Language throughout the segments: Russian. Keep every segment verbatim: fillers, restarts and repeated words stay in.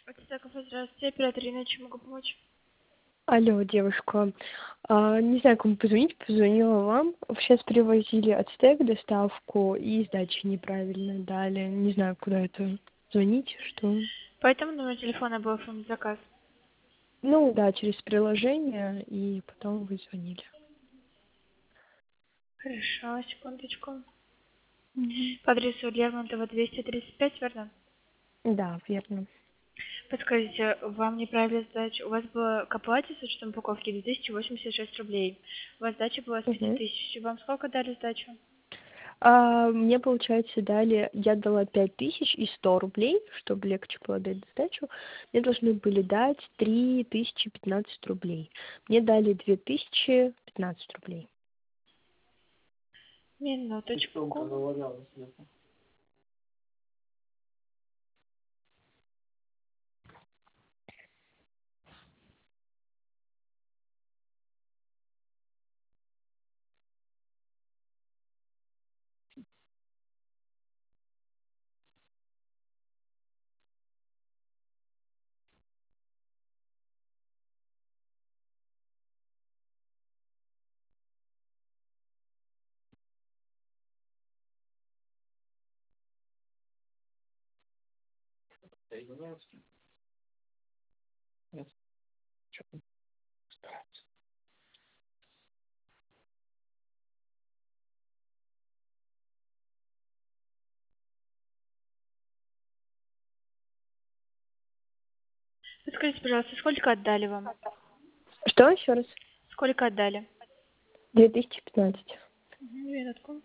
Так, здравствуйте, оператор Ирина, чем могу помочь? Алло, девушка. А, не знаю, кому позвонить, позвонила вам. Сейчас привозили ацтек доставку и сдачи неправильно дали. Не знаю, куда это звонить, что. По этому номеру телефона был оформлен заказ. Ну да, через приложение, и потом вы звонили. Хорошо, секундочку. Мгм. По адресу Лермонтова двести тридцать пять, верно? Да, верно. Подскажите, вам неправильно сдача. У вас была к оплате с учетом упаковки две тысячи восемьдесят шесть рублей. У вас сдача была с пяти Мгм. тысяч. Вам сколько дали сдачу? А, мне, получается, дали, я дала пять тысяч и сто рублей, чтобы легче было дать сдачу. Мне должны были дать три тысячи пятнадцать рублей. Мне дали две тысячи пятнадцать рублей. Минуточку. Подскажите, пожалуйста, сколько отдали вам? Что еще раз? Сколько отдали? Две тысячи пятнадцать. Мгм, минутку.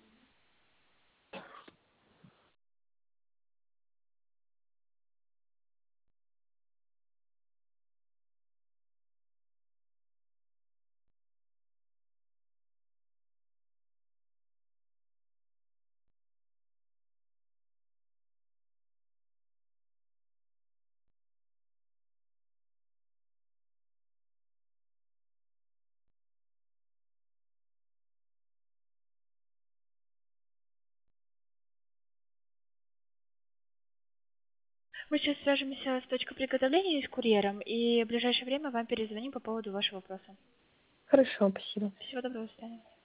Мы сейчас свяжемся с точкой приготовления и с курьером, и в ближайшее время вам перезвоним по поводу вашего вопроса. Хорошо, спасибо. Всего доброго, до свидания.